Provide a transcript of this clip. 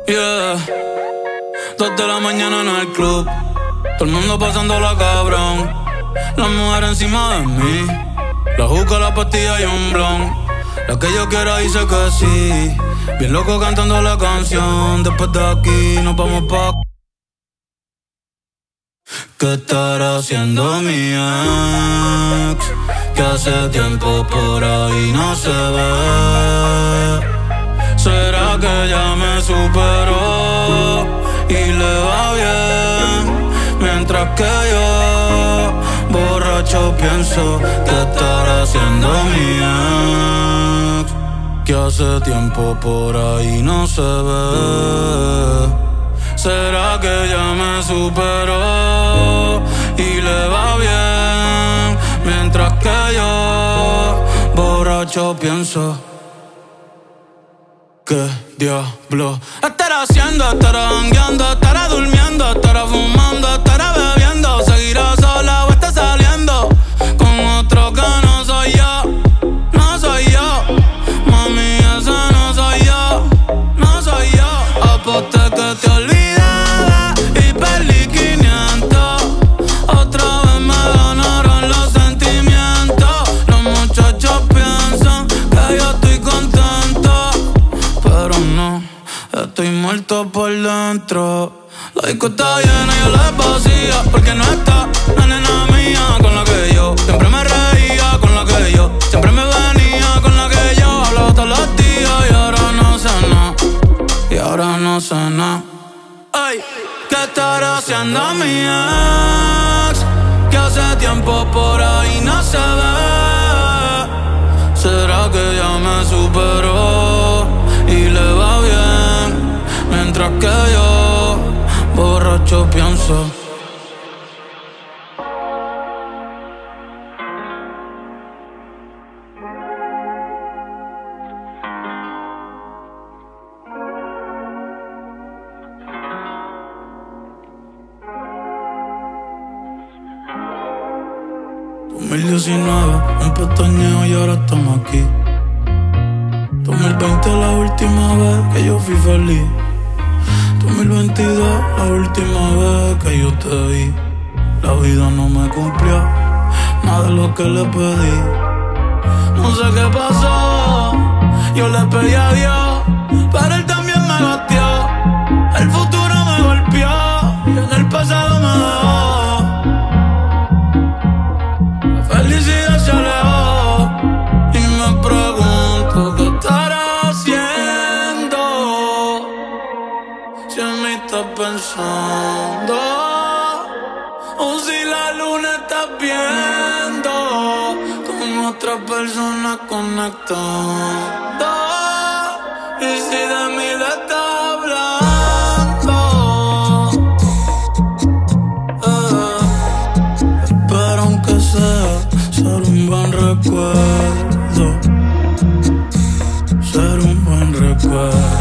Yeah, 2 de la mañana en el club, todo el mundo pasándola cabrón. La mujer encima de mí, la juca, la pastilla y un blon. La que yo quiera dice que sí, bien loco cantando la canción. Después de aquí nos vamos pa'. ¿Qué estará haciendo mi ex? Que hace tiempo por ahí no se ve. ¿Será que ya me superó y le va bien? Mientras que yo, borracho, pienso que estará haciendo mi ex, que hace tiempo por ahí no se ve. ¿Será que ya me superó y le va bien? Mientras que yo, borracho, pienso ¿qué diablo estará haciendo? Estará jangueando, estará durmiendo, estará fumando, estará bebiendo. Seguirá sola o está saliendo con otro que no soy yo. No soy yo, mami, ese no soy yo. No soy yo. Aposté que te olvidaba y perdí 500. Otra vez me ganaron los sentimientos. Los muchachos piensan que yo estoy contento, pero no, estoy muerto por dentro. La disco está llena y yo la vacía, porque no está la nena mía con la que yo siempre me reía, con la que yo siempre me venía, con la que yo hablaba todos los días. Y ahora no sé nada, y ahora no sé nada. Ay, ¿qué estará haciendo mi ex? Que hace tiempo por ahí no se ve. ¿Será que ya me superó y le va bien? Mientras que yo, borracho, pienso un pestañeo y ahora estamos aquí. 2020 la última vez que yo fui feliz. 2022 la última vez que yo te vi. La vida no me cumplió nada de lo que le pedí. No sé qué pasó, yo le pedí a Dios, pero él también me batió. El futuro me golpeó y en el pasado me dejó. Felicidad se alejó y me pregunto qué estará haciendo. Si en mí estás pensando o si la luna estás viendo con otra persona conectando. Y si de mí le estás hablando, espero aunque sea ser un buen recuerdo, ser un buen recuerdo.